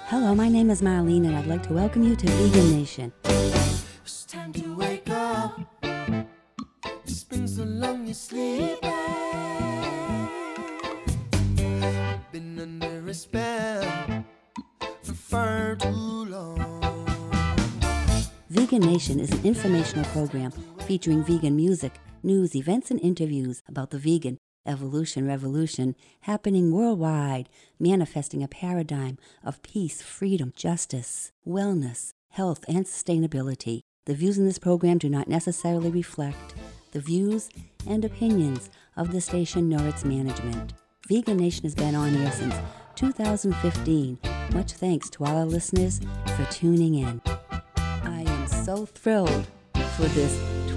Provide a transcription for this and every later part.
Hello, my name is Marlene, and I'd like to welcome you to Vegan Nation. It's time to wake up. It's been so long you're sleeping. Been under a spell for far too long. Vegan Nation is an informational program featuring vegan music, news, events, and interviews about the vegan evolution revolution happening worldwide, manifesting a paradigm of peace, freedom, justice, wellness, health, and sustainability. The views in this program do not necessarily reflect the views and opinions of the station nor its management. Vegan Nation has been on air since 2015. Much thanks to all our listeners for tuning in. I am so thrilled for this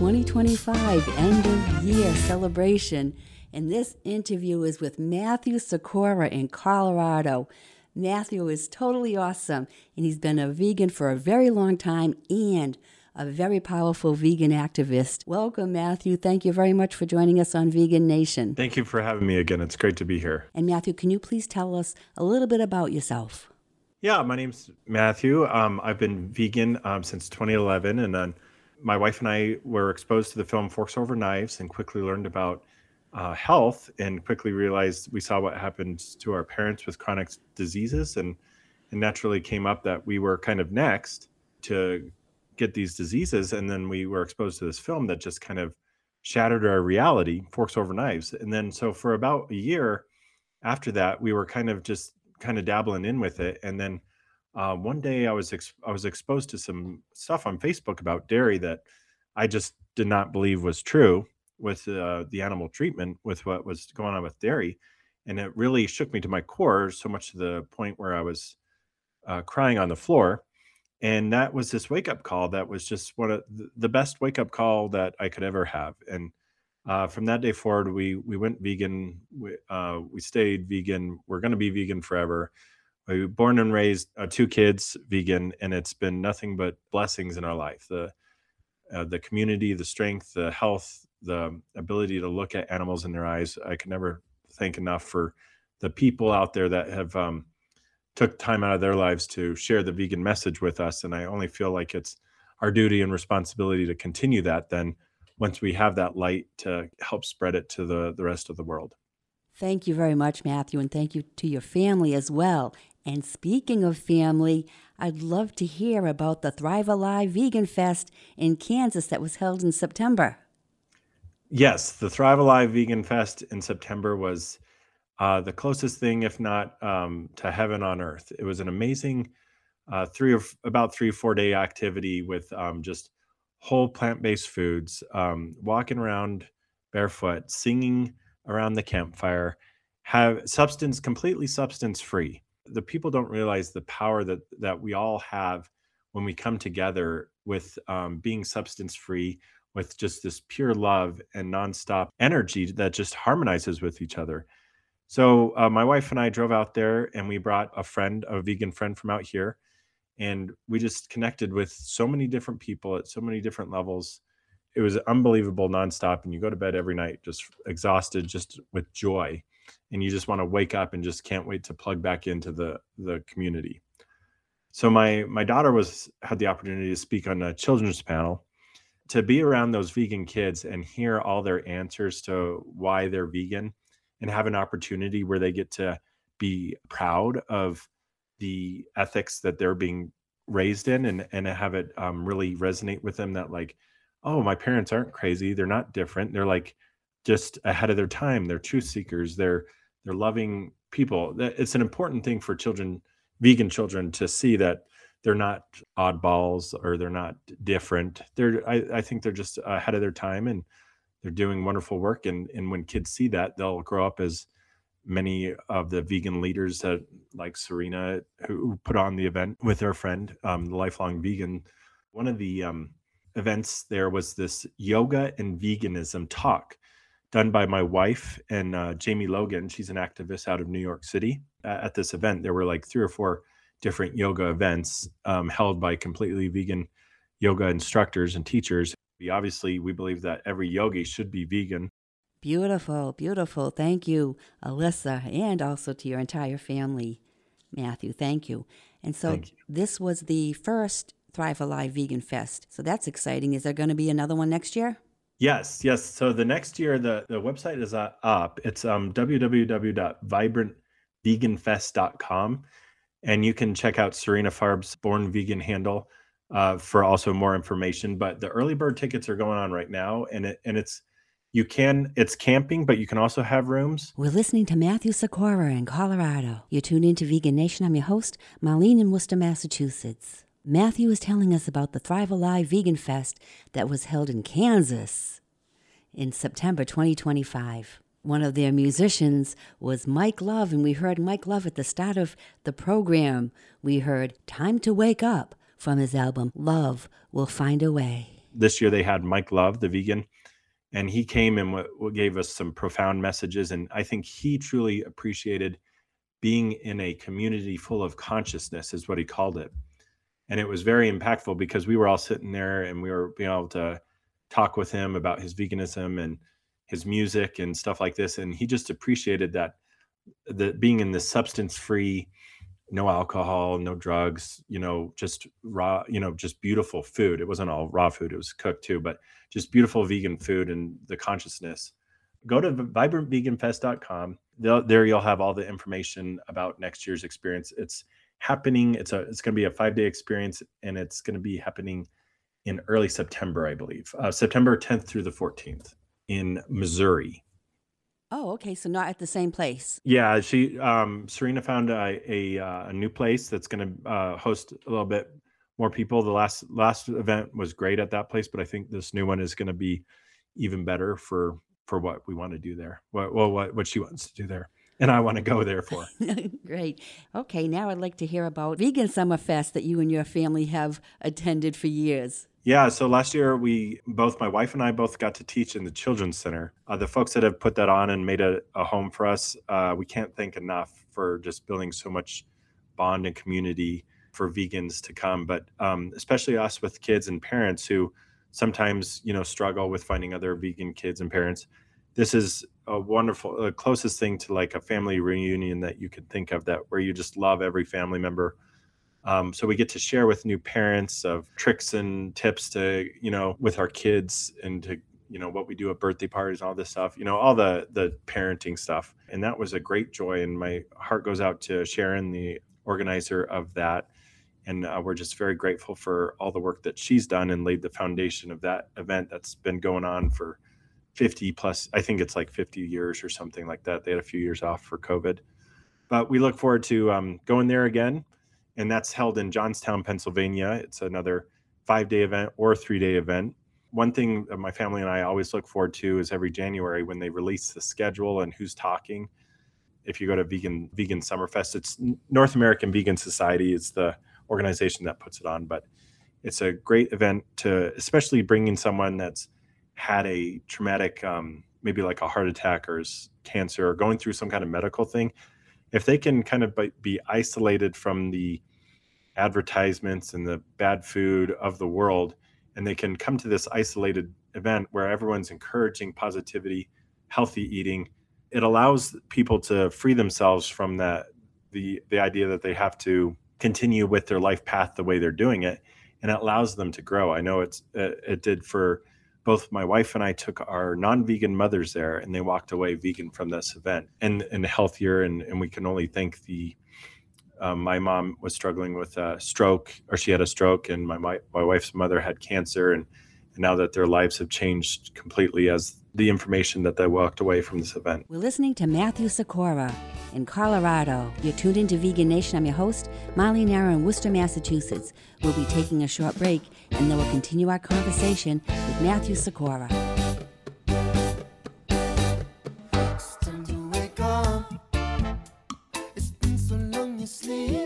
2025 end of year celebration. And this interview is with Matthew Sikora in Colorado. Matthew is totally awesome, and he's been a vegan for a very long time and a very powerful vegan activist. Welcome, Matthew. Thank you very much for joining us on Vegan Nation. Thank you for having me again. It's great to be here. And Matthew, can you please tell us a little bit about yourself? Yeah, my name's Matthew. I've been vegan since 2011, and then my wife and I were exposed to the film Forks Over Knives and quickly learned about health and quickly realized we saw what happened to our parents with chronic diseases, and it naturally came up that we were kind of next to get these diseases. And then we were exposed to this film that just kind of shattered our reality, Forks Over Knives. And then so for about a year after that, we were kind of dabbling in with it. And then one day I was exposed to some stuff on Facebook about dairy that I just did not believe was true with the animal treatment, with what was going on with dairy. And it really shook me to my core, so much to the point where I was crying on the floor. And that was this wake-up call that was just one of the best wake-up call that I could ever have. And from that day forward, we went vegan. We stayed vegan. We're going to be vegan forever. We were born and raised 2 kids vegan, and it's been nothing but blessings in our life. The community, the strength, the health, the ability to look at animals in their eyes. I can never thank enough for the people out there that have took time out of their lives to share the vegan message with us. And I only feel like it's our duty and responsibility to continue that then once we have that light to help spread it to the rest of the world. Thank you very much, Matthew, and thank you to your family as well. And speaking of family, I'd love to hear about the Thrive Alive Vegan Fest in Kansas that was held in September. Yes, the Thrive Alive Vegan Fest in September was the closest thing, if not to heaven on earth. It was an amazing 3 or 4 day activity with just whole plant-based foods, walking around barefoot, singing around the campfire, completely substance-free. The people don't realize the power that we all have when we come together with being substance-free, with just this pure love and nonstop energy that just harmonizes with each other. So my wife and I drove out there, and we brought a vegan friend from out here, and we just connected with so many different people at so many different levels. It was unbelievable, nonstop, and you go to bed every night just exhausted, just with joy, and you just want to wake up and just can't wait to plug back into the community. So my daughter had the opportunity to speak on a children's panel, to be around those vegan kids and hear all their answers to why they're vegan, and have an opportunity where they get to be proud of the ethics that they're being raised in, and have it really resonate with them that, like, oh, my parents aren't crazy. They're not different. They're like just ahead of their time. They're truth seekers. They're loving people. It's an important thing for vegan children, to see that they're not oddballs or they're not different. I think they're just ahead of their time, and they're doing wonderful work. And when kids see that, they'll grow up as many of the vegan leaders that, like Serena, who put on the event with her friend, the Lifelong Vegan. One of the events there was this yoga and veganism talk done by my wife and Jamie Logan. She's an activist out of New York City. At this event, there were like 3 or 4 different yoga events held by completely vegan yoga instructors and teachers. Obviously, we believe that every yogi should be vegan. Beautiful, beautiful. Thank you, Alyssa, and also to your entire family, Matthew. Thank you. And so Thank you. this was the first Thrive Alive Vegan Fest. So that's exciting. Is there going to be another one next year? Yes. So the next year, the website is up. It's www.vibrantveganfest.com. And you can check out Serena Farb's Born Vegan handle for also more information. But the early bird tickets are going on right now, and it's camping, but you can also have rooms. We're listening to Matthew Sikora in Colorado. You're tuned into Vegan Nation. I'm your host, Marlene in Worcester, Massachusetts. Matthew is telling us about the Thrive Alive Vegan Fest that was held in Kansas in September 2025. One of their musicians was Mike Love, and we heard Mike Love at the start of the program. We heard Time to Wake Up from his album, Love Will Find a Way. This year they had Mike Love, the vegan, and he came and gave us some profound messages. And I think he truly appreciated being in a community full of consciousness, is what he called it. And it was very impactful because we were all sitting there and we were being able to talk with him about his veganism and his music and stuff like this. And he just appreciated that being in the substance-free, no alcohol, no drugs, just raw, just beautiful food. It wasn't all raw food. It was cooked too, but just beautiful vegan food and the consciousness. Go to vibrantveganfest.com. There you'll have all the information about next year's experience. It's happening. It's going to be a 5-day experience, and it's going to be happening in early September, I believe, September 10th through the 14th in Missouri. Oh, okay. So not at the same place. Yeah, Serena found a new place that's going to host a little bit more people. The last event was great at that place, but I think this new one is going to be even better for what we want to do there. What she wants to do there. And I want to go there for. Great. Okay, now I'd like to hear about Vegan Summer Fest that you and your family have attended for years. Yeah, so last year my wife and I both got to teach in the Children's Center. The folks that have put that on and made a home for us, we can't thank enough for just building so much bond and community for vegans to come, but especially us with kids and parents who sometimes, struggle with finding other vegan kids and parents. This is a wonderful, the closest thing to like a family reunion that you could think of, where you just love every family member. So we get to share with new parents of tricks and tips to, with our kids, and to, what we do at birthday parties, all this stuff, all the parenting stuff. And that was a great joy. And my heart goes out to Sharon, the organizer of that. And we're just very grateful for all the work that she's done and laid the foundation of that event that's been going on for 50 plus, I think it's like 50 years or something like that. They had a few years off for COVID. But we look forward to going there again. And that's held in Johnstown, Pennsylvania. It's another 5-day event or 3-day event. One thing that my family and I always look forward to is every January when they release the schedule and who's talking. If you go to Vegan Summerfest, it's North American Vegan Society is the organization that puts it on. But it's a great event to, especially bringing someone that's had a traumatic, maybe like a heart attack or cancer or going through some kind of medical thing. If they can kind of be isolated from the advertisements and the bad food of the world, and they can come to this isolated event where everyone's encouraging positivity, healthy eating, it allows people to free themselves from the idea that they have to continue with their life path the way they're doing it, and it allows them to grow. I know it did for both my wife and I. Took our non-vegan mothers there, and they walked away vegan from this event and healthier. And we can only thank my mom was struggling with a stroke, or she had a stroke, and my wife's mother had cancer. And now that their lives have changed completely as the information that they walked away from this event. We're listening to Matthew Sikora in Colorado. You're tuned into Vegan Nation. I'm your host, Marlene Arrow in Worcester, Massachusetts. We'll be taking a short break, and then we'll continue our conversation with Matthew Sikora. It's time to wake up. It's been so long you sleep.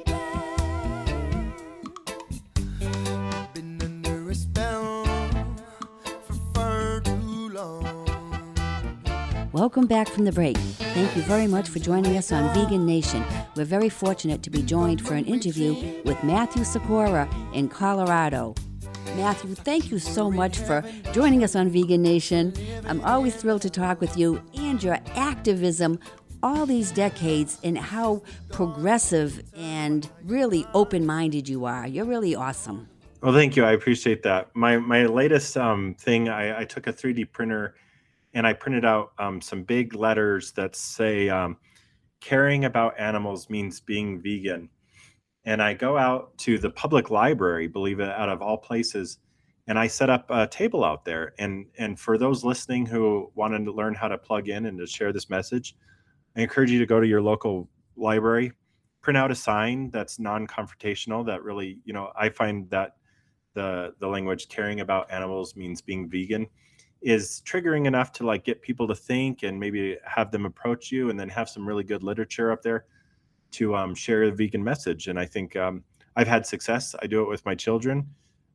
Been under a spell for far too long. Welcome back from the break. Thank you very much for joining us on Vegan Nation. We're very fortunate to be joined for an interview with Matthew Sikora in Colorado. Matthew, thank you so much for joining us on Vegan Nation. I'm always thrilled to talk with you, and your activism all these decades and how progressive and really open-minded you are. You're really awesome. Well, thank you. I appreciate that. My latest thing, I took a 3D printer and I printed out some big letters that say, caring about animals means being vegan. And I go out to the public library, believe it, out of all places, and I set up a table out there. And for those listening who wanted to learn how to plug in and to share this message, I encourage you to go to your local library, print out a sign that's non-confrontational. That really, I find that the language caring about animals means being vegan is triggering enough to like get people to think and maybe have them approach you, and then have some really good literature up there to share the vegan message. And I think I've had success. I do it with my children.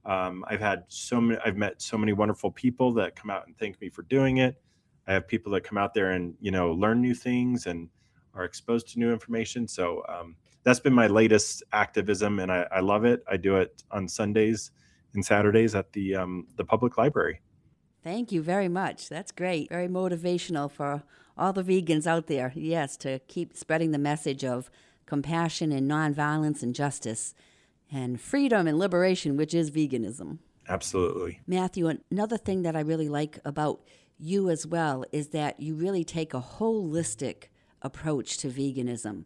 I've met so many wonderful people that come out and thank me for doing it. I have people that come out there and learn new things and are exposed to new information. So that's been my latest activism, and I love it. I do it on Sundays and Saturdays at the public library. Thank you very much. That's great. Very motivational for all the vegans out there. Yes, to keep spreading the message of compassion and nonviolence and justice and freedom and liberation, which is veganism. Absolutely. Matthew, another thing that I really like about you as well is that you really take a holistic approach to veganism,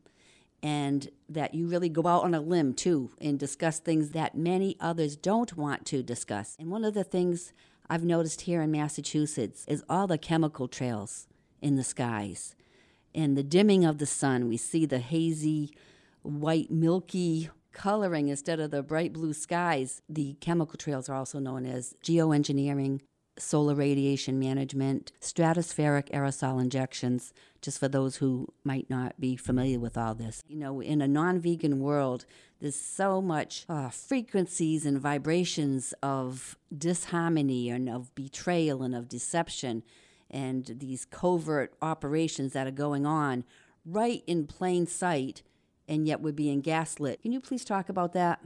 and that you really go out on a limb too and discuss things that many others don't want to discuss. And one of the things I've noticed here in Massachusetts is all the chemical trails in the skies. And the dimming of the sun, we see the hazy, white, milky coloring instead of the bright blue skies. The chemical trails are also known as geoengineering, solar radiation management, stratospheric aerosol injections, just for those who might not be familiar with all this. In a non-vegan world, there's so much frequencies and vibrations of disharmony and of betrayal and of deception and these covert operations that are going on right in plain sight, and yet we're being gaslit. Can you please talk about that?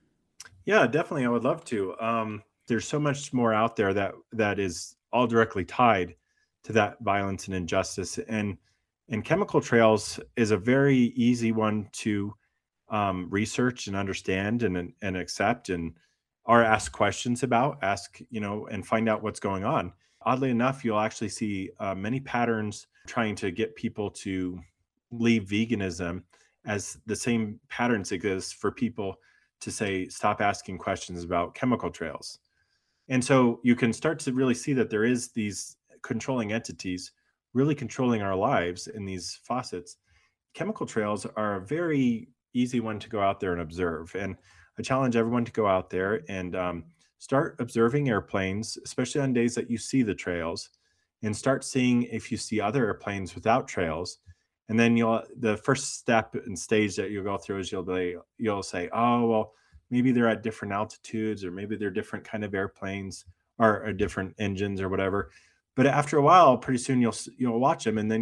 Yeah, definitely. I would love to. There's so much more out there that is all directly tied to that violence and injustice. And chemical trails is a very easy one to research and understand and accept or ask questions about, and find out what's going on. Oddly enough, you'll actually see many patterns trying to get people to leave veganism, as the same patterns exist for people to say, stop asking questions about chemical trails. And so you can start to really see that there is these controlling entities really controlling our lives in these faucets. Chemical trails are a very easy one to go out there and observe. And I challenge everyone to go out there and start observing airplanes, especially on days that you see the trails, and start seeing if you see other airplanes without trails. And then the first step and stage that you'll go through is you'll say, oh, well, maybe they're at different altitudes, or maybe they're different kind of airplanes or different engines or whatever. But after a while, pretty soon you'll watch them, and then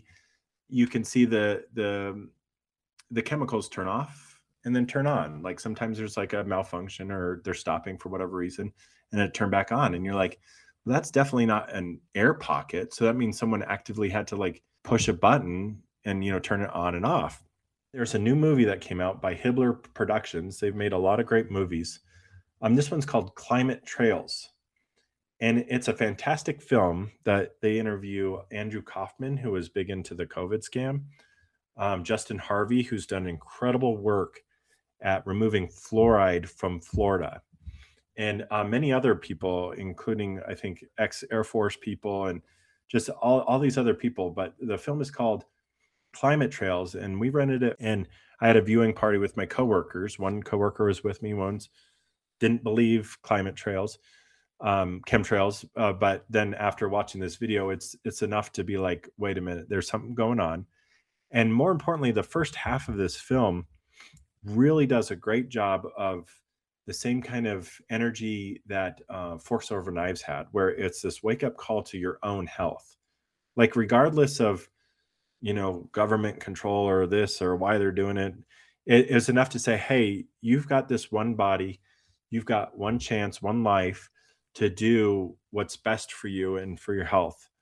you can see the chemicals turn off and then turn on. Like sometimes there's like a malfunction or they're stopping for whatever reason, and it turned back on. And you're like, well, that's definitely not an air pocket. So that means someone actively had to like push a button and turn it on and off. There's a new movie that came out by Hibbler Productions. They've made a lot of great movies. This one's called Climate Trails. And it's a fantastic film that they interview Andrew Kaufman, who was big into the COVID scam, Justin Harvey, who's done incredible work at removing fluoride from Florida, and many other people, including, I think, ex-Air Force people and just all these other people. But the film is called Climate Trails, and we rented it, and I had a viewing party with my coworkers. One coworker was with me, once didn't believe climate trails, chemtrails, but then after watching this video, it's enough to be like, wait a minute, there's something going on. And more importantly, the first half of this film really does a great job of the same kind of energy that Forks Over Knives had, where it's this wake up call to your own health. Like regardless of government control or this or why they're doing it, it is enough to say, hey, you've got this one body, you've got one chance, one life to do what's best for you and for your health.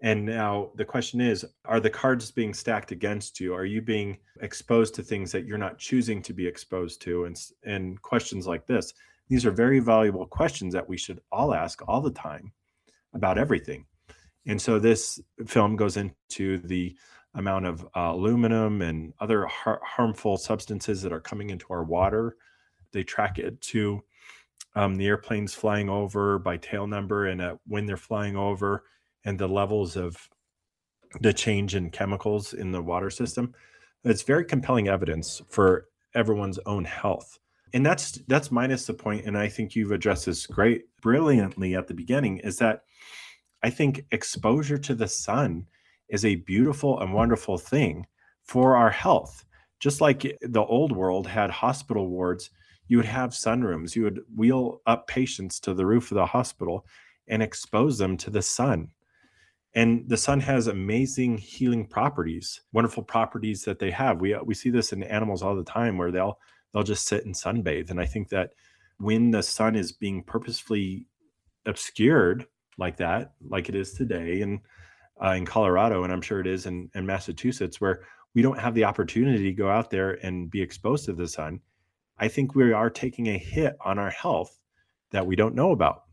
And now the question is, are the cards being stacked against you? Are you being exposed to things that you're not choosing to be exposed to? And questions like this, these are very valuable questions that we should all ask all the time about everything. And so this film goes into the amount of aluminum and other harmful substances that are coming into our water. They track it to the airplanes flying over by tail number and when they're flying over, and the levels of the change in chemicals in the water system. It's very compelling evidence for everyone's own health. And that's minus the point, and I think you've addressed this brilliantly at the beginning, is that I think exposure to the sun is a beautiful and wonderful thing for our health. Just like the old world had hospital wards, you would have sunrooms. You would wheel up patients to the roof of the hospital and expose them to the sun. And the sun has amazing healing properties, wonderful properties that they have. We see this in animals all the time where they'll just sit and sunbathe. And I think that when the sun is being purposefully obscured like that, like it is today in Colorado, and I'm sure it is in Massachusetts, where we don't have the opportunity to go out there and be exposed to the sun, I think we are taking a hit on our health that we don't know about.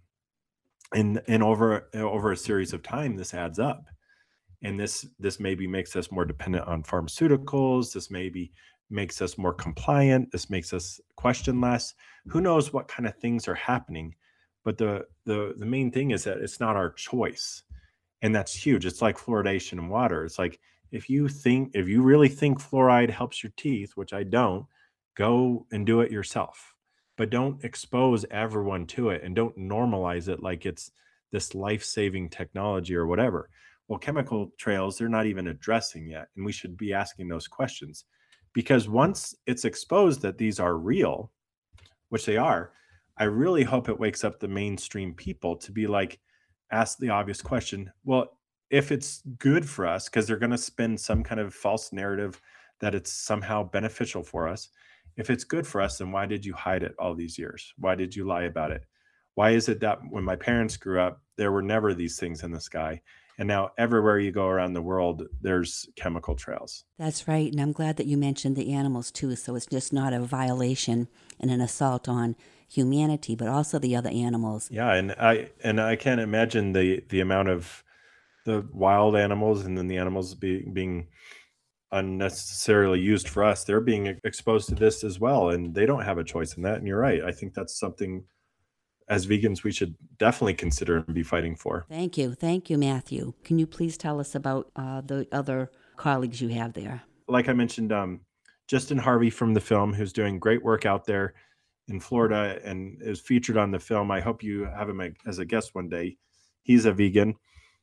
And over a series of time, this adds up. And this maybe makes us more dependent on pharmaceuticals. This maybe makes us more compliant. This makes us question less. Who knows what kind of things are happening? But the main thing is that it's not our choice. And that's huge. It's like fluoridation in water. It's like, if you really think fluoride helps your teeth, which I don't, go and do it yourself. But don't expose everyone to it, and don't normalize it like it's this life-saving technology or whatever. Well, chemical trails, they're not even addressing yet. And we should be asking those questions, because once it's exposed that these are real, which they are, I really hope it wakes up the mainstream people to be like, ask the obvious question. Well, if it's good for us, because they're going to spin some kind of false narrative that it's somehow beneficial for us. If it's good for us, then why did you hide it all these years? Why did you lie about it? Why is it that when my parents grew up, there were never these things in the sky? And now everywhere you go around the world, there's chemical trails. That's right. And I'm glad that you mentioned the animals too. So it's just not a violation and an assault on humanity, but also the other animals. Yeah, and I can't imagine the amount of the wild animals and then the animals being unnecessarily used for us. They're being exposed to this as well, and they don't have a choice in that. And you're right. I think that's something as vegans we should definitely consider and be fighting for. Thank you, Matthew. Can you please tell us about the other colleagues you have there? Like I mentioned, Justin Harvey from the film, who's doing great work out there in Florida and is featured on the film. I hope you have him as a guest one day. He's a vegan.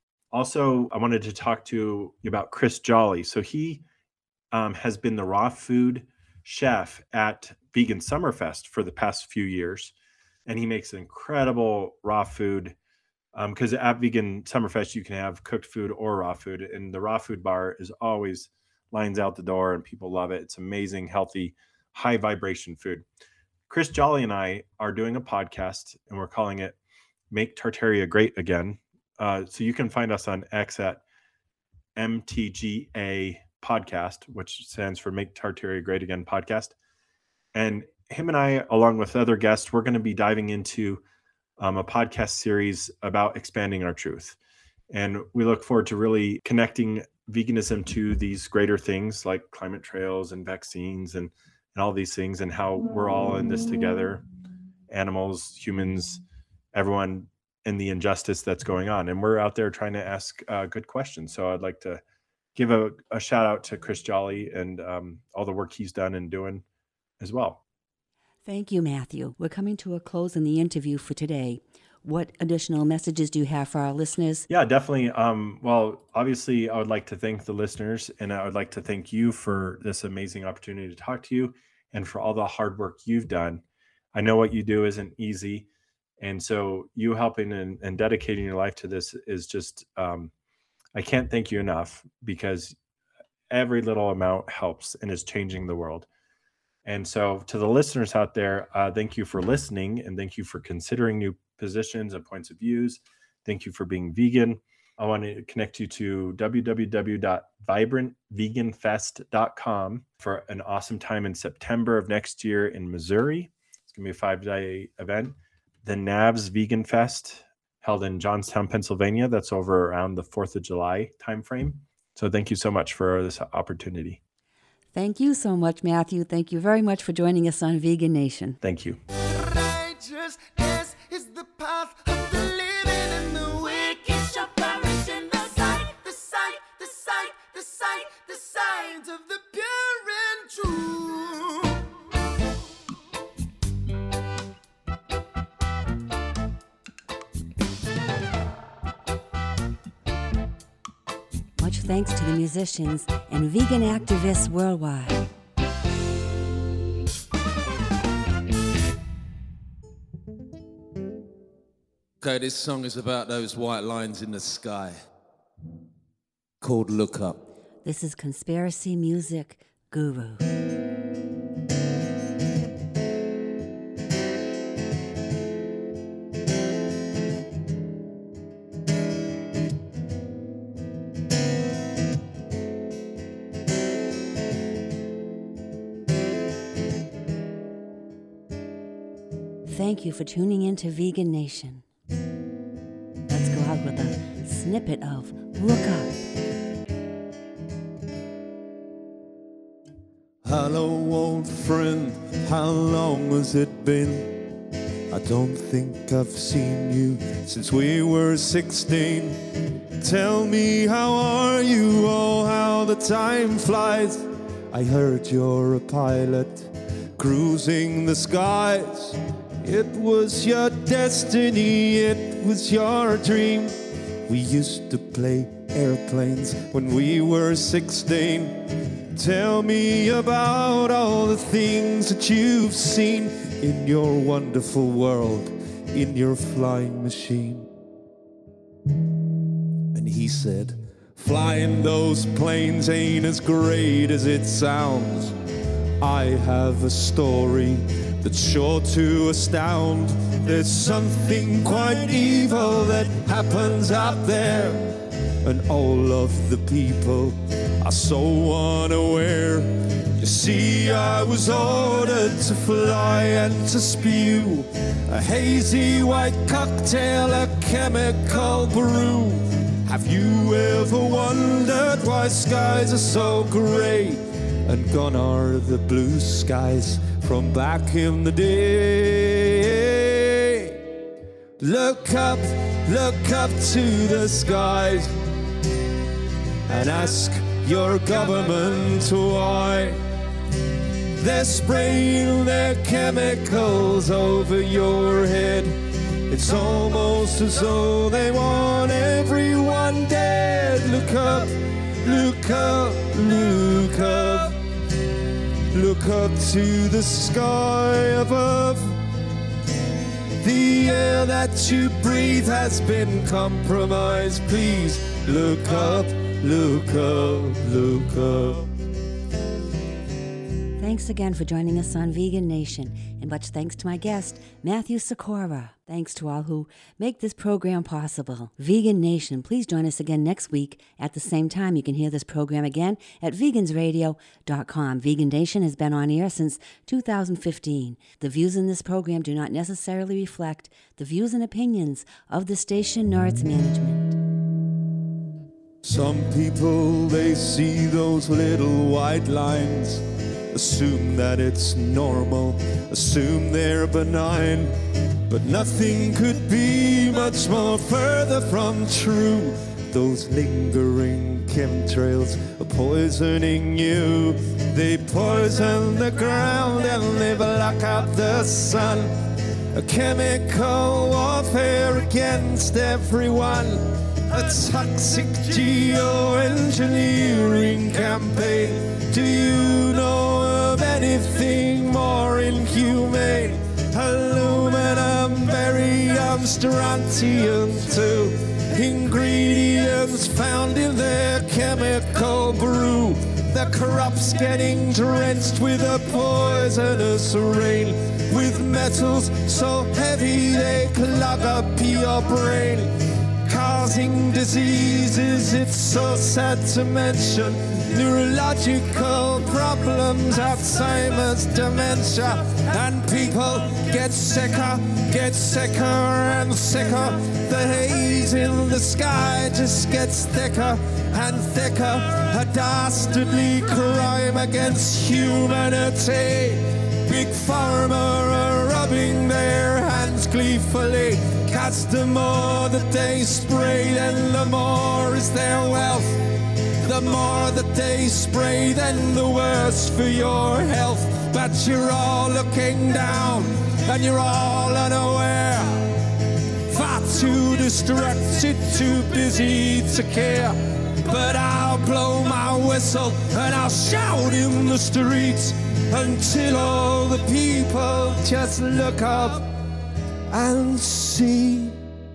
Also, I wanted to talk to you about Chris Jolly. So he has been the raw food chef at Vegan Summerfest for the past few years. And he makes incredible raw food, because at Vegan Summerfest, you can have cooked food or raw food. And the raw food bar is always lines out the door and people love it. It's amazing, healthy, high vibration food. Chris Jolly and I are doing a podcast, and we're calling it Make Tartaria Great Again. So you can find us on X at MTGA Podcast, which stands for Make Tartaria Great Again Podcast. And him and I, along with other guests, we're going to be diving into a podcast series about expanding our truth. And we look forward to really connecting veganism to these greater things like climate trails and vaccines and all these things, and how we're all in this together, animals, humans, everyone, and the injustice that's going on. And we're out there trying to ask good questions. So I'd like to give a shout out to Chris Jolly and all the work he's done and doing as well. Thank you, Matthew. We're coming to a close in the interview for today. What additional messages do you have for our listeners? Yeah, definitely. Well, obviously, I would like to thank the listeners, and I would like to thank you for this amazing opportunity to talk to you and for all the hard work you've done. I know what you do isn't easy. And so you helping and dedicating your life to this is just, I can't thank you enough, because every little amount helps and is changing the world. And so to the listeners out there, thank you for listening, and thank you for considering new positions and points of views. Thank you for being vegan. I want to connect you to www.vibrantveganfest.com for an awesome time in September of next year in Missouri. It's going to be a 5-day event. The NAVS Vegan Fest held in Johnstown, Pennsylvania. That's over around the 4th of July timeframe. So thank you so much for this opportunity. Thank you so much, Matthew. Thank you very much for joining us on Vegan Nation. Thank you. Righteousness is the path of the living, and the wicked shall perish in the sight, the sight, the sight, the sight, the sight of the pure and true. Much thanks to the musicians and vegan activists worldwide. Okay, this song is about those white lines in the sky, called Look Up. This is Conspiracy Music Guru. Thank you for tuning in to Vegan Nation. Let's go out with a snippet of Look Up. Hello, old friend, how long has it been? I don't think I've seen you since we were 16. Tell me, how are you? Oh, how the time flies. I heard you're a pilot, cruising the skies. It was your destiny, it was your dream. We used to play airplanes when we were 16. Tell me about all the things that you've seen in your wonderful world, in your flying machine. And he said, flying those planes ain't as great as it sounds. I have a story that's sure to astound. There's something quite evil that happens out there, and all of the people are so unaware. You see, I was ordered to fly and to spew a hazy white cocktail, a chemical brew. Have you ever wondered why skies are so grey, and gone are the blue skies from back in the day? Look up to the skies and ask your government why they're spraying their chemicals over your head. It's almost as though they want everyone dead. Look up, look up, look up. Look up to the sky above. The air that you breathe has been compromised. Please look up, look up, look up. Thanks again for joining us on Vegan Nation, and much thanks to my guest, Matthew Sikora. Thanks to all who make this program possible. Vegan Nation, please join us again next week at the same time. You can hear this program again at vegansradio.com. Vegan Nation has been on air since 2015. The views in this program do not necessarily reflect the views and opinions of the station nor its management. Some people, they see those little white lines, assume that it's normal, assume they're benign. But nothing could be much more further from true. Those lingering chemtrails are poisoning you. They poison the ground and they block out the sun. A chemical warfare against everyone. A toxic geoengineering campaign. Do you know of anything more inhumane? Aluminum, barium, strontium too. Ingredients found in their chemical brew. The crops getting drenched with a poisonous rain, with metals so heavy they clog up your brain. causing diseases, it's so sad to mention. Neurological problems, Alzheimer's, dementia, and people get sicker and sicker. The haze in the sky just gets thicker and thicker. A dastardly crime against humanity. Big Pharma are rubbing their hands gleefully, 'cause the more that they spray, then the more is their wealth. The more that they spray, then the worse for your health. But you're all looking down, and you're all unaware. Far too distracted, too busy to care. But I'll blow my whistle, and I'll shout in the streets, until all the people just look up and see.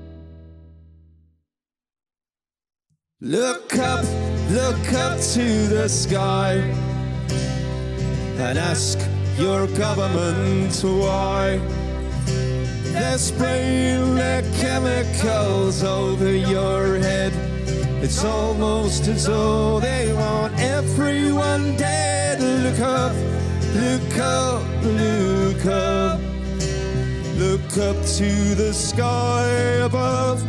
Look up to the sky, and ask your government why they're spraying their chemicals over your head. It's almost as though they want everyone dead. Look up, look up, look up. Look up to the sky above.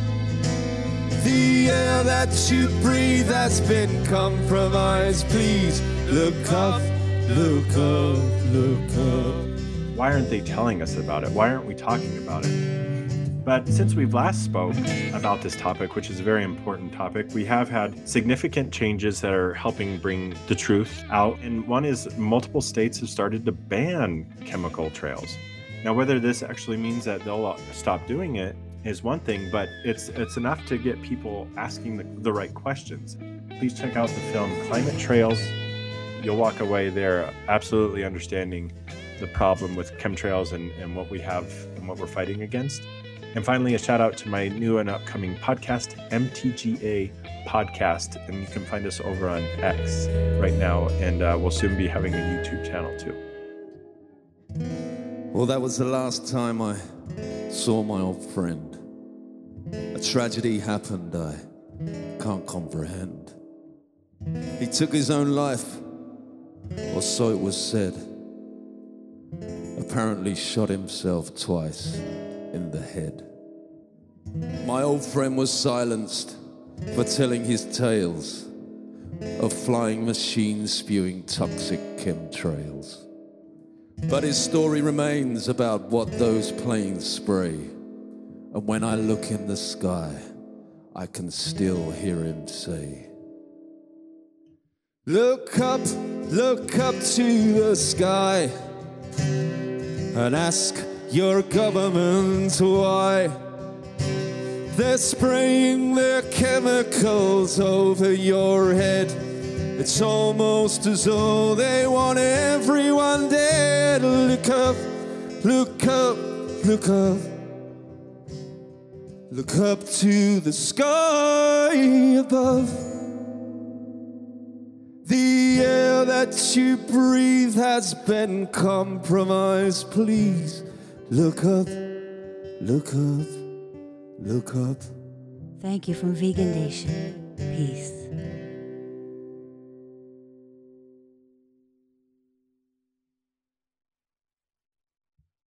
The air that you breathe has been compromised. Please look up, look up, look up. Why aren't they telling us about it? Why aren't we talking about it? But since we've last spoke about this topic, which is a very important topic, we have had significant changes that are helping bring the truth out. And one is multiple states have started to ban chemical trails. Now, whether this actually means that they'll stop doing it is one thing, but it's enough to get people asking the right questions. Please check out the film Climate Trails. You'll walk away there absolutely understanding the problem with chemtrails and what we have and what we're fighting against. And finally, a shout out to my new and upcoming podcast, MTGA Podcast. And you can find us over on X right now. And we'll soon be having a YouTube channel too. Well, that was the last time I saw my old friend. A tragedy happened I can't comprehend. He took his own life, or so it was said. Apparently shot himself twice in the head. My old friend was silenced for telling his tales of flying machines spewing toxic chemtrails. But his story remains about what those planes spray. And when I look in the sky, I can still hear him say, look up to the sky, and ask your government why they're spraying their chemicals over your head. It's almost as though they want everyone dead. Look up, look up, look up. Look up to the sky above. The air that you breathe has been compromised. Please look up, look up, look up. Thank you from Vegan Nation. Peace.